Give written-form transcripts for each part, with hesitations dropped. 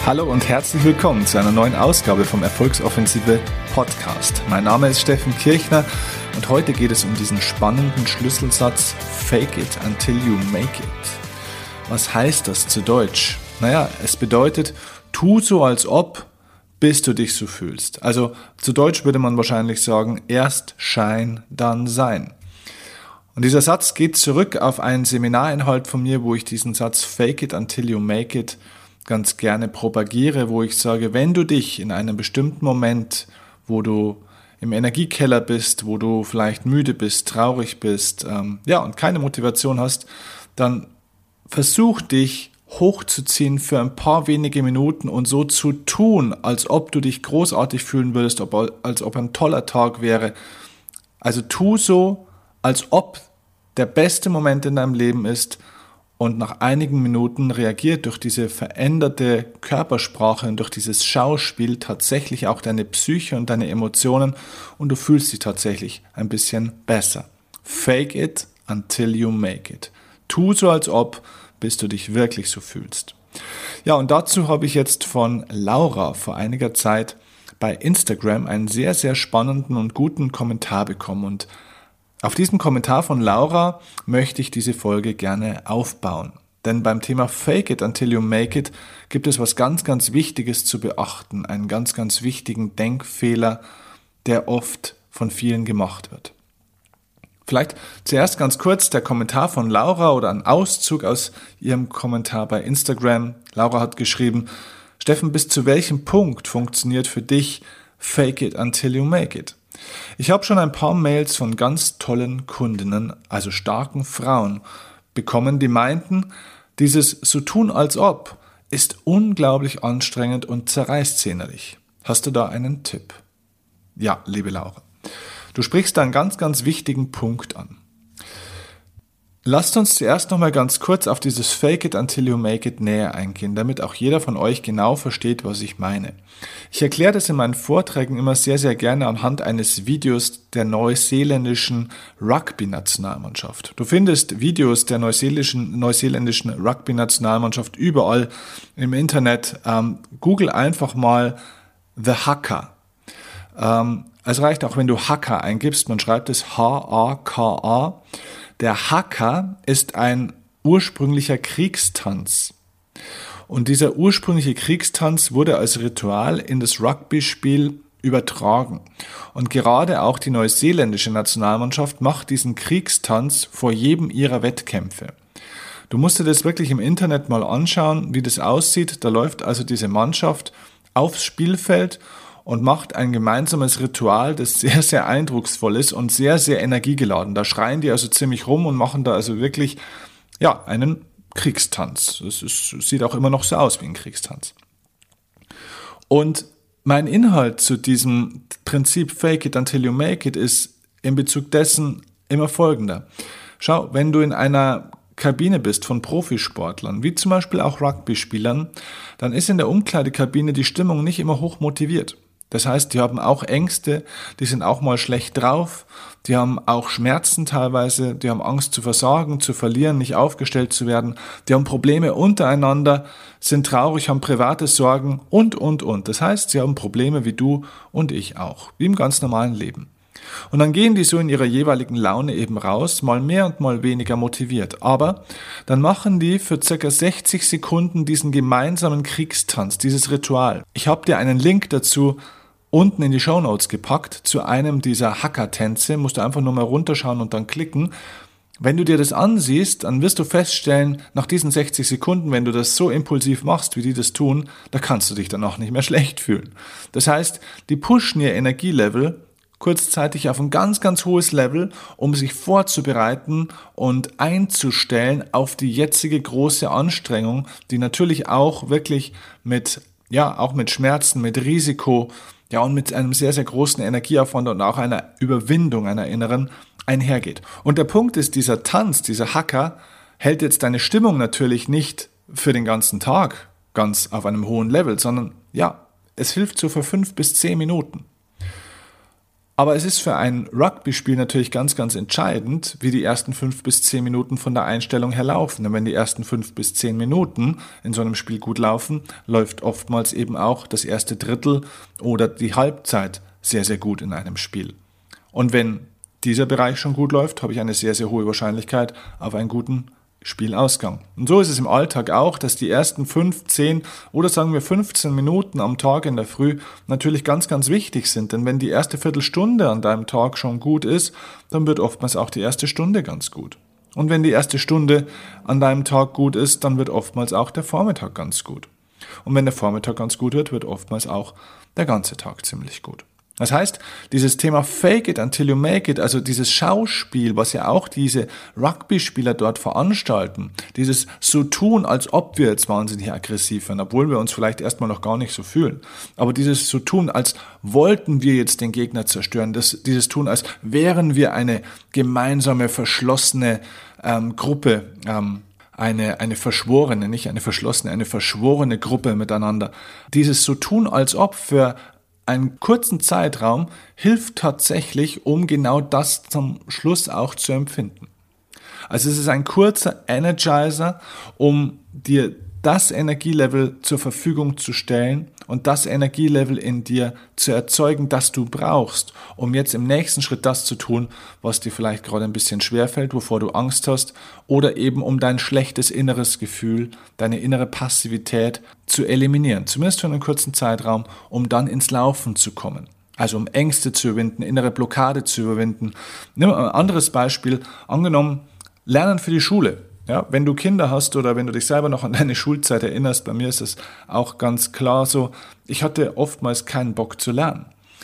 Hallo und herzlich willkommen zu einer neuen Ausgabe vom Erfolgsoffensive Podcast. Mein Name ist Steffen Kirchner und heute geht es um diesen spannenden Schlüsselsatz Fake it until you make it. Was heißt das zu Deutsch? Naja, es bedeutet, tu so als ob, bis du dich so fühlst. Also zu Deutsch würde man wahrscheinlich sagen, erst Schein, dann Sein. Und dieser Satz geht zurück auf einen Seminarinhalt von mir, wo ich diesen Satz Fake it until you make it ganz gerne propagiere, wo ich sage, wenn du dich in einem bestimmten Moment, wo du im Energiekeller bist, wo du vielleicht müde bist, traurig bist, und keine Motivation hast, dann versuch dich hochzuziehen für ein paar wenige Minuten und so zu tun, als ob du dich großartig fühlen würdest, als ob ein toller Tag wäre. Also tu so, als ob der beste Moment in deinem Leben ist. Und nach einigen Minuten reagiert durch diese veränderte Körpersprache und durch dieses Schauspiel tatsächlich auch deine Psyche und deine Emotionen und du fühlst dich tatsächlich ein bisschen besser. Fake it until you make it. Tu so als ob, bis du dich wirklich so fühlst. Ja, und dazu habe ich jetzt von Laura vor einiger Zeit bei Instagram einen sehr, sehr spannenden und guten Kommentar bekommen und auf diesen Kommentar von Laura möchte ich diese Folge gerne aufbauen. Denn beim Thema Fake it until you make it gibt es was ganz, ganz Wichtiges zu beachten. Einen ganz, ganz wichtigen Denkfehler, der oft von vielen gemacht wird. Vielleicht zuerst ganz kurz der Kommentar von Laura oder ein Auszug aus ihrem Kommentar bei Instagram. Laura hat geschrieben, Steffen, bis zu welchem Punkt funktioniert für dich Fake it until you make it? Ich habe schon ein paar Mails von ganz tollen Kundinnen, also starken Frauen, bekommen, die meinten, dieses so tun als ob ist unglaublich anstrengend und zerreißt sie innerlich. Hast du da einen Tipp? Ja, liebe Laura, du sprichst da einen ganz, ganz wichtigen Punkt an. Lasst uns zuerst nochmal ganz kurz auf dieses Fake it until you make it näher eingehen, damit auch jeder von euch genau versteht, was ich meine. Ich erkläre das in meinen Vorträgen immer sehr, sehr gerne anhand eines Videos der neuseeländischen Rugby-Nationalmannschaft. Du findest Videos der neuseeländischen Rugby-Nationalmannschaft überall im Internet. Google einfach mal The Haka. Es reicht auch, wenn du Haka eingibst, man schreibt es H-A-K-A. Der Haka ist ein ursprünglicher Kriegstanz. Und dieser ursprüngliche Kriegstanz wurde als Ritual in das Rugby-Spiel übertragen. Und gerade auch die neuseeländische Nationalmannschaft macht diesen Kriegstanz vor jedem ihrer Wettkämpfe. Du musst dir das wirklich im Internet mal anschauen, wie das aussieht. Da läuft also diese Mannschaft aufs Spielfeld und macht ein gemeinsames Ritual, das sehr, sehr eindrucksvoll ist und sehr, sehr energiegeladen. Da schreien die also ziemlich rum und machen da also wirklich einen Kriegstanz. Sieht auch immer noch so aus wie ein Kriegstanz. Und mein Inhalt zu diesem Prinzip Fake it until you make it ist in Bezug dessen immer folgender. Schau, wenn du in einer Kabine bist von Profisportlern, wie zum Beispiel auch Rugby-Spielern, dann ist in der Umkleidekabine die Stimmung nicht immer hoch motiviert. Das heißt, die haben auch Ängste, die sind auch mal schlecht drauf, die haben auch Schmerzen teilweise, die haben Angst zu versagen, zu verlieren, nicht aufgestellt zu werden, die haben Probleme untereinander, sind traurig, haben private Sorgen und. Das heißt, sie haben Probleme wie du und ich auch, wie im ganz normalen Leben. Und dann gehen die so in ihrer jeweiligen Laune eben raus, mal mehr und mal weniger motiviert. Aber dann machen die für ca. 60 Sekunden diesen gemeinsamen Kriegstanz, dieses Ritual. Ich habe dir einen Link dazu unten in die Shownotes gepackt zu einem dieser Haka-Tänze. Musst du einfach nur mal runterschauen und dann klicken. Wenn du dir das ansiehst, dann wirst du feststellen, nach diesen 60 Sekunden, wenn du das so impulsiv machst, wie die das tun, da kannst du dich danach nicht mehr schlecht fühlen. Das heißt, die pushen ihr Energielevel kurzzeitig auf ein ganz, ganz hohes Level, um sich vorzubereiten und einzustellen auf die jetzige große Anstrengung, die natürlich auch wirklich mit Schmerzen, mit Risiko, und mit einem sehr, sehr großen Energieaufwand und auch einer Überwindung einer inneren einhergeht. Und der Punkt ist, dieser Tanz, dieser Haka, hält jetzt deine Stimmung natürlich nicht für den ganzen Tag ganz auf einem hohen Level, sondern es hilft so für 5 bis 10 Minuten. Aber es ist für ein Rugby-Spiel natürlich ganz, ganz entscheidend, wie die ersten 5 bis 10 Minuten von der Einstellung her laufen. Und wenn die ersten 5 bis 10 Minuten in so einem Spiel gut laufen, läuft oftmals eben auch das erste Drittel oder die Halbzeit sehr, sehr gut in einem Spiel. Und wenn dieser Bereich schon gut läuft, habe ich eine sehr, sehr hohe Wahrscheinlichkeit auf einen guten Spielausgang. Und so ist es im Alltag auch, dass die ersten 5, 10 oder sagen wir 15 Minuten am Tag in der Früh natürlich ganz, ganz wichtig sind. Denn wenn die erste Viertelstunde an deinem Tag schon gut ist, dann wird oftmals auch die erste Stunde ganz gut. Und wenn die erste Stunde an deinem Tag gut ist, dann wird oftmals auch der Vormittag ganz gut. Und wenn der Vormittag ganz gut wird, wird oftmals auch der ganze Tag ziemlich gut. Das heißt, dieses Thema Fake it until you make it, also dieses Schauspiel, was ja auch diese Rugby-Spieler dort veranstalten, dieses so tun, als ob wir jetzt wahnsinnig aggressiv werden, obwohl wir uns vielleicht erstmal noch gar nicht so fühlen. Aber dieses so tun, als wollten wir jetzt den Gegner zerstören, dieses tun, als wären wir eine gemeinsame, verschlossene Gruppe, eine verschworene, nicht eine verschlossene, eine verschworene Gruppe miteinander. Dieses so tun, als ob für einen kurzen Zeitraum hilft tatsächlich, um genau das zum Schluss auch zu empfinden. Also es ist ein kurzer Energizer, um dir das Energielevel zur Verfügung zu stellen und das Energielevel in dir zu erzeugen, das du brauchst, um jetzt im nächsten Schritt das zu tun, was dir vielleicht gerade ein bisschen schwerfällt, wovor du Angst hast, oder eben um dein schlechtes inneres Gefühl, deine innere Passivität zu eliminieren, zumindest für einen kurzen Zeitraum, um dann ins Laufen zu kommen. Also um Ängste zu überwinden, innere Blockade zu überwinden. Nimm ein anderes Beispiel, angenommen, Lernen für die Schule. Ja, wenn du Kinder hast oder wenn du dich selber noch an deine Schulzeit erinnerst, bei mir ist es auch ganz klar so, ich hatte oftmals keinen Bock zu lernen.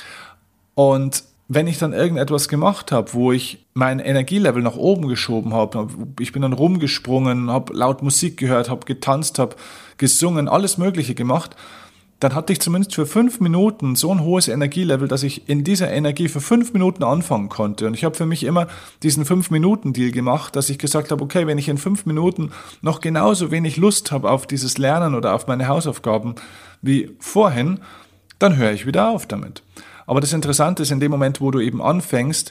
Und wenn ich dann irgendetwas gemacht habe, wo ich mein Energielevel nach oben geschoben habe, ich bin dann rumgesprungen, habe laut Musik gehört, habe getanzt, habe gesungen, alles Mögliche gemacht, dann hatte ich zumindest für 5 Minuten so ein hohes Energielevel, dass ich in dieser Energie für 5 Minuten anfangen konnte. Und ich habe für mich immer diesen 5-Minuten-Deal gemacht, dass ich gesagt habe, okay, wenn ich in 5 Minuten noch genauso wenig Lust habe auf dieses Lernen oder auf meine Hausaufgaben wie vorhin, dann höre ich wieder auf damit. Aber das Interessante ist, in dem Moment, wo du eben anfängst,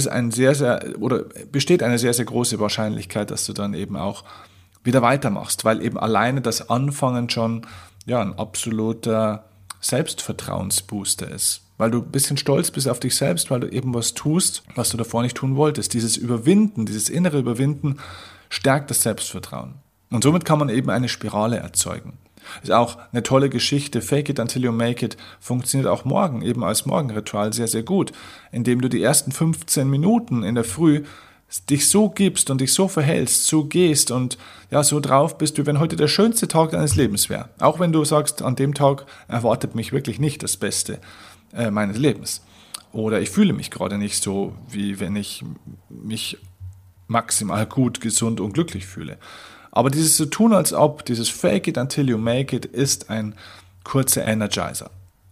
besteht eine sehr, sehr große Wahrscheinlichkeit, dass du dann eben auch wieder weitermachst, weil eben alleine das Anfangen schon ein absoluter Selbstvertrauensbooster ist. Weil du ein bisschen stolz bist auf dich selbst, weil du eben was tust, was du davor nicht tun wolltest. Dieses Überwinden, dieses innere Überwinden stärkt das Selbstvertrauen. Und somit kann man eben eine Spirale erzeugen. Ist auch eine tolle Geschichte. Fake it until you make it funktioniert auch morgen, eben als Morgenritual sehr, sehr gut. Indem du die ersten 15 Minuten in der Früh dich so gibst und dich so verhältst, so gehst und so drauf bist, wie wenn heute der schönste Tag deines Lebens wäre. Auch wenn du sagst, an dem Tag erwartet mich wirklich nicht das Beste meines Lebens. Oder ich fühle mich gerade nicht so, wie wenn ich mich maximal gut, gesund und glücklich fühle. Aber dieses so tun als ob, dieses Fake it until you make it, ist ein kurzer Energizer.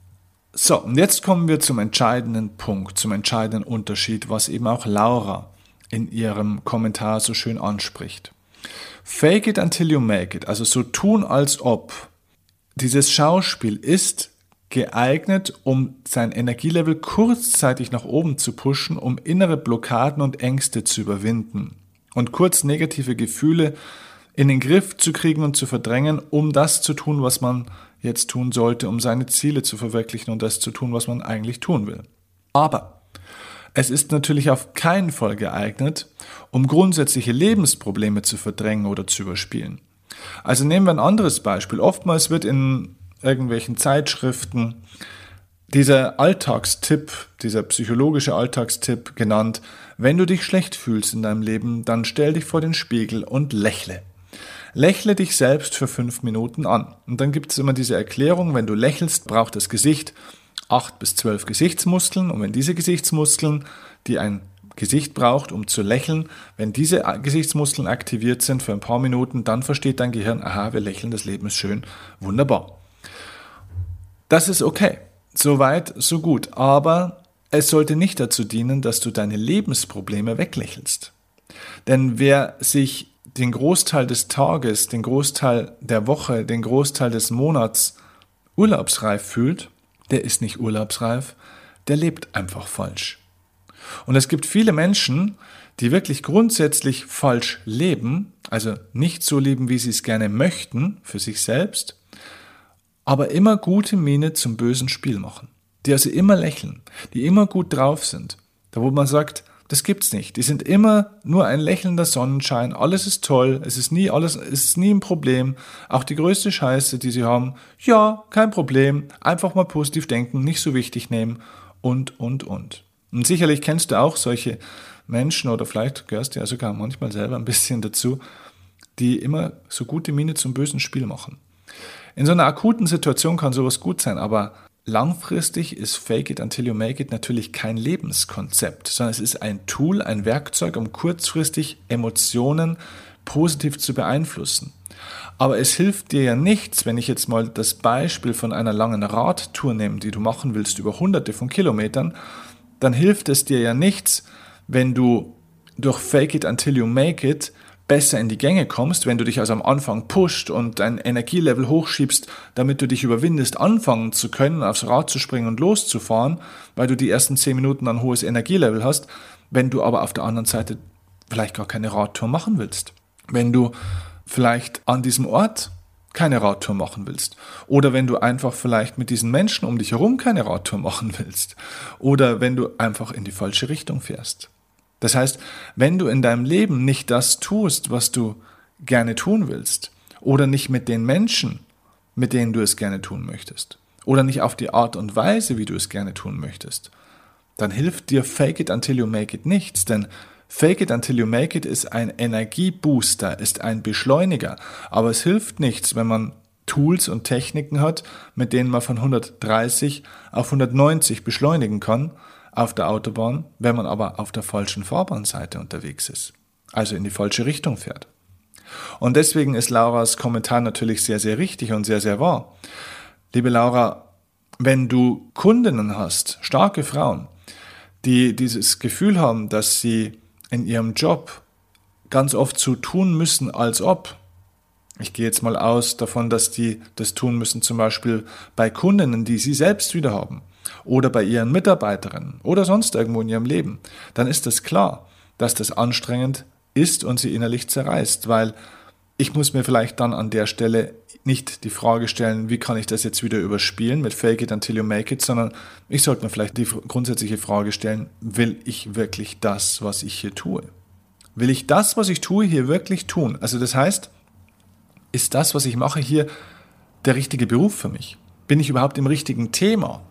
So, und jetzt kommen wir zum entscheidenden Punkt, zum entscheidenden Unterschied, was eben auch Laura in ihrem Kommentar so schön anspricht. Fake it until you make it, also so tun als ob. Dieses Schauspiel ist geeignet, um sein Energielevel kurzzeitig nach oben zu pushen, um innere Blockaden und Ängste zu überwinden und kurz negative Gefühle in den Griff zu kriegen und zu verdrängen, um das zu tun, was man jetzt tun sollte, um seine Ziele zu verwirklichen und das zu tun, was man eigentlich tun will. Aber es ist natürlich auf keinen Fall geeignet, um grundsätzliche Lebensprobleme zu verdrängen oder zu überspielen. Also nehmen wir ein anderes Beispiel. Oftmals wird in irgendwelchen Zeitschriften dieser Alltagstipp, dieser psychologische Alltagstipp genannt: Wenn du dich schlecht fühlst in deinem Leben, dann stell dich vor den Spiegel und lächle. Lächle dich selbst für 5 Minuten an. Und dann gibt es immer diese Erklärung, wenn du lächelst, braucht das Gesicht 8 bis 12 Gesichtsmuskeln, und wenn diese Gesichtsmuskeln, die ein Gesicht braucht, um zu lächeln, wenn diese Gesichtsmuskeln aktiviert sind für ein paar Minuten, dann versteht dein Gehirn, aha, wir lächeln, das Leben ist schön, wunderbar. Das ist okay, so weit, so gut, aber es sollte nicht dazu dienen, dass du deine Lebensprobleme weglächelst. Denn wer sich den Großteil des Tages, den Großteil der Woche, den Großteil des Monats urlaubsreif fühlt, der ist nicht urlaubsreif, der lebt einfach falsch. Und es gibt viele Menschen, die wirklich grundsätzlich falsch leben, also nicht so leben, wie sie es gerne möchten für sich selbst, aber immer gute Miene zum bösen Spiel machen. Die also immer lächeln, die immer gut drauf sind. Da wo man sagt, das gibt's nicht. Die sind immer nur ein lächelnder Sonnenschein, alles ist toll, es ist nie ein Problem. Auch die größte Scheiße, die sie haben, ja, kein Problem, einfach mal positiv denken, nicht so wichtig nehmen und. Und sicherlich kennst du auch solche Menschen oder vielleicht gehörst du ja sogar manchmal selber ein bisschen dazu, die immer so gute Miene zum bösen Spiel machen. In so einer akuten Situation kann sowas gut sein, aber langfristig ist Fake it until you make it natürlich kein Lebenskonzept, sondern es ist ein Tool, ein Werkzeug, um kurzfristig Emotionen positiv zu beeinflussen. Aber es hilft dir ja nichts, wenn ich jetzt mal das Beispiel von einer langen Radtour nehme, die du machen willst über hunderte von Kilometern, dann hilft es dir ja nichts, wenn du durch Fake it until you make it besser in die Gänge kommst, wenn du dich also am Anfang pusht und dein Energielevel hochschiebst, damit du dich überwindest, anfangen zu können, aufs Rad zu springen und loszufahren, weil du die ersten 10 Minuten ein hohes Energielevel hast, wenn du aber auf der anderen Seite vielleicht gar keine Radtour machen willst. Wenn du vielleicht an diesem Ort keine Radtour machen willst. Oder wenn du einfach vielleicht mit diesen Menschen um dich herum keine Radtour machen willst. Oder wenn du einfach in die falsche Richtung fährst. Das heißt, wenn du in deinem Leben nicht das tust, was du gerne tun willst, oder nicht mit den Menschen, mit denen du es gerne tun möchtest, oder nicht auf die Art und Weise, wie du es gerne tun möchtest, dann hilft dir Fake it until you make it nichts, denn Fake it until you make it ist ein Energiebooster, ist ein Beschleuniger, aber es hilft nichts, wenn man Tools und Techniken hat, mit denen man von 130 auf 190 beschleunigen kann, auf der Autobahn, wenn man aber auf der falschen Fahrbahnseite unterwegs ist, also in die falsche Richtung fährt. Und deswegen ist Lauras Kommentar natürlich sehr, sehr richtig und sehr, sehr wahr. Liebe Laura, wenn du Kundinnen hast, starke Frauen, die dieses Gefühl haben, dass sie in ihrem Job ganz oft so tun müssen, als ob, ich gehe jetzt mal aus davon, dass die das tun müssen, zum Beispiel bei Kundinnen, die sie selbst wieder haben, oder bei ihren Mitarbeiterinnen oder sonst irgendwo in ihrem Leben, dann ist es klar, dass das anstrengend ist und sie innerlich zerreißt, weil ich muss mir vielleicht dann an der Stelle nicht die Frage stellen, wie kann ich das jetzt wieder überspielen mit Fake it until you make it, sondern ich sollte mir vielleicht die grundsätzliche Frage stellen, will ich wirklich das, was ich hier tue? Will ich das, was ich tue, hier wirklich tun? Also das heißt, ist das, was ich mache, hier der richtige Beruf für mich? Bin ich überhaupt im richtigen Thema?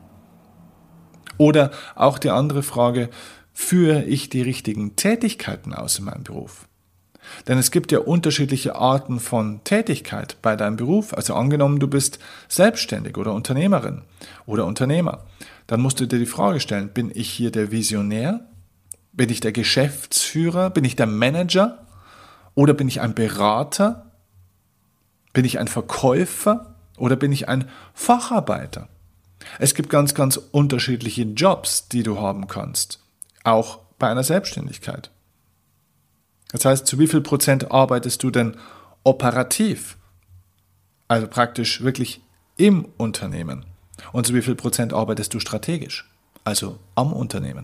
Oder auch die andere Frage, führe ich die richtigen Tätigkeiten aus in meinem Beruf? Denn es gibt ja unterschiedliche Arten von Tätigkeit bei deinem Beruf. Also angenommen, du bist selbstständig oder Unternehmerin oder Unternehmer. Dann musst du dir die Frage stellen, bin ich hier der Visionär? Bin ich der Geschäftsführer? Bin ich der Manager? Oder bin ich ein Berater? Bin ich ein Verkäufer? Oder bin ich ein Facharbeiter? Es gibt ganz, ganz unterschiedliche Jobs, die du haben kannst. Auch bei einer Selbstständigkeit. Das heißt, zu wie viel Prozent arbeitest du denn operativ? Also praktisch wirklich im Unternehmen. Und zu wie viel Prozent arbeitest du strategisch? Also am Unternehmen.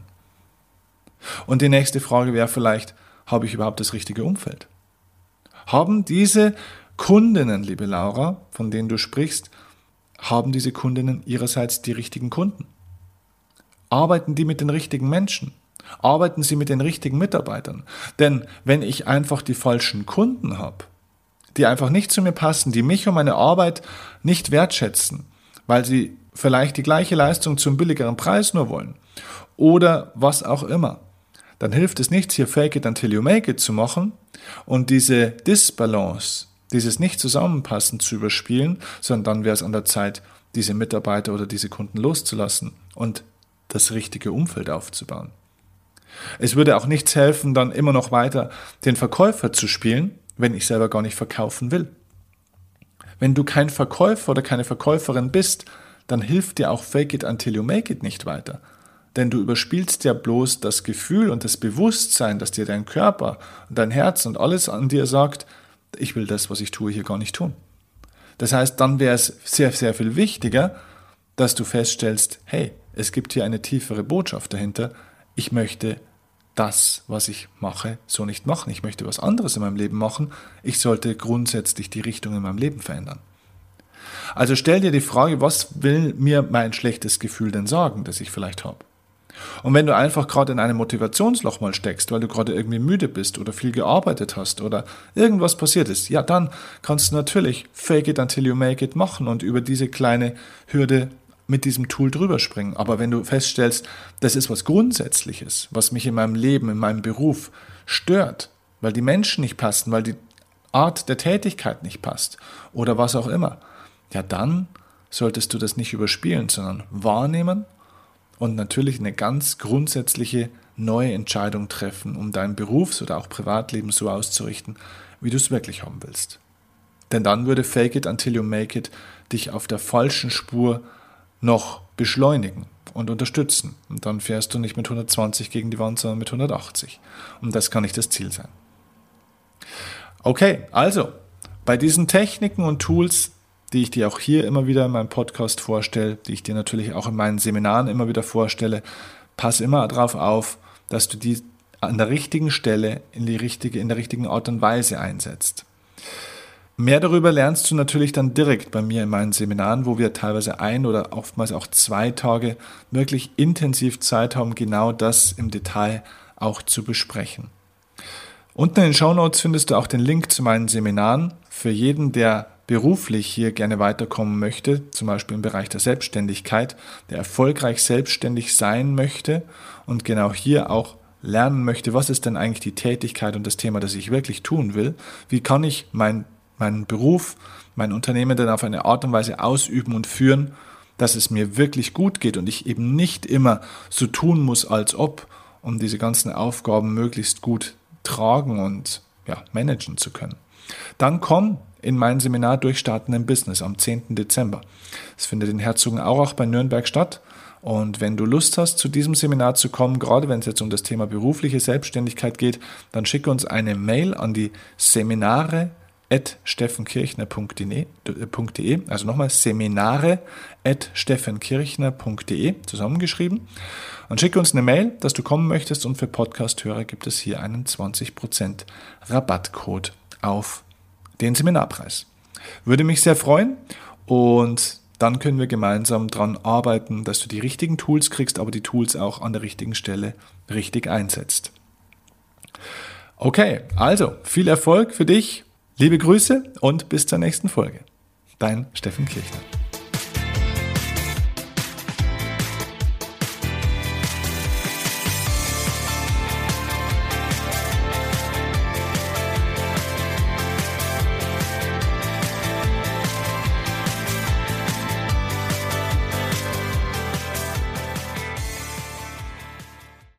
Und die nächste Frage wäre vielleicht, habe ich überhaupt das richtige Umfeld? Haben diese Kundinnen, liebe Laura, von denen du sprichst, haben diese Kundinnen ihrerseits die richtigen Kunden? Arbeiten die mit den richtigen Menschen? Arbeiten sie mit den richtigen Mitarbeitern? Denn wenn ich einfach die falschen Kunden habe, die einfach nicht zu mir passen, die mich und meine Arbeit nicht wertschätzen, weil sie vielleicht die gleiche Leistung zum billigeren Preis nur wollen oder was auch immer, dann hilft es nichts, hier Fake it until you make it zu machen und diese Disbalance, dieses Nicht-Zusammenpassen zu überspielen, sondern dann wäre es an der Zeit, diese Mitarbeiter oder diese Kunden loszulassen und das richtige Umfeld aufzubauen. Es würde auch nichts helfen, dann immer noch weiter den Verkäufer zu spielen, wenn ich selber gar nicht verkaufen will. Wenn du kein Verkäufer oder keine Verkäuferin bist, dann hilft dir auch Fake it until you make it nicht weiter. Denn du überspielst ja bloß das Gefühl und das Bewusstsein, dass dir dein Körper und dein Herz und alles an dir sagt, ich will das, was ich tue, hier gar nicht tun. Das heißt, dann wäre es sehr, sehr viel wichtiger, dass du feststellst, hey, es gibt hier eine tiefere Botschaft dahinter. Ich möchte das, was ich mache, so nicht machen. Ich möchte was anderes in meinem Leben machen. Ich sollte grundsätzlich die Richtung in meinem Leben verändern. Also stell dir die Frage, was will mir mein schlechtes Gefühl denn sagen, das ich vielleicht habe? Und wenn du einfach gerade in einem Motivationsloch mal steckst, weil du gerade irgendwie müde bist oder viel gearbeitet hast oder irgendwas passiert ist, ja, dann kannst du natürlich Fake it until you make it machen und über diese kleine Hürde mit diesem Tool drüber springen. Aber wenn du feststellst, das ist was Grundsätzliches, was mich in meinem Leben, in meinem Beruf stört, weil die Menschen nicht passen, weil die Art der Tätigkeit nicht passt oder was auch immer, ja, dann solltest du das nicht überspielen, sondern wahrnehmen und natürlich eine ganz grundsätzliche neue Entscheidung treffen, um dein Berufs- oder auch Privatleben so auszurichten, wie du es wirklich haben willst. Denn dann würde Fake it until you make it dich auf der falschen Spur noch beschleunigen und unterstützen. Und dann fährst du nicht mit 120 gegen die Wand, sondern mit 180. Und das kann nicht das Ziel sein. Okay, also bei diesen Techniken und Tools, die ich dir auch hier immer wieder in meinem Podcast vorstelle, die ich dir natürlich auch in meinen Seminaren immer wieder vorstelle, pass immer darauf auf, dass du die an der richtigen Stelle in der richtigen Art und Weise einsetzt. Mehr darüber lernst du natürlich dann direkt bei mir in meinen Seminaren, wo wir teilweise 1 oder oftmals auch 2 Tage wirklich intensiv Zeit haben, genau das im Detail auch zu besprechen. Unten in den Shownotes findest du auch den Link zu meinen Seminaren für jeden, der beruflich hier gerne weiterkommen möchte, zum Beispiel im Bereich der Selbstständigkeit, der erfolgreich selbstständig sein möchte und genau hier auch lernen möchte, was ist denn eigentlich die Tätigkeit und das Thema, das ich wirklich tun will, wie kann ich meinen Beruf, mein Unternehmen dann auf eine Art und Weise ausüben und führen, dass es mir wirklich gut geht und ich eben nicht immer so tun muss, als ob, um diese ganzen Aufgaben möglichst gut tragen und managen zu können. Dann komm in mein Seminar Durchstarten im Business am 10. Dezember. Es findet in Herzogenaurach bei Nürnberg statt. Und wenn du Lust hast, zu diesem Seminar zu kommen, gerade wenn es jetzt um das Thema berufliche Selbstständigkeit geht, dann schicke uns eine Mail an die seminare@steffenkirchner.de, also nochmal seminare@steffenkirchner.de zusammengeschrieben, und schicke uns eine Mail, dass du kommen möchtest, und für Podcast-Hörer gibt es hier einen 20% Rabattcode auf den Seminarpreis. Würde mich sehr freuen, und dann können wir gemeinsam daran arbeiten, dass du die richtigen Tools kriegst, aber die Tools auch an der richtigen Stelle richtig einsetzt. Okay, also viel Erfolg für dich, liebe Grüße und bis zur nächsten Folge. Dein Steffen Kirchner.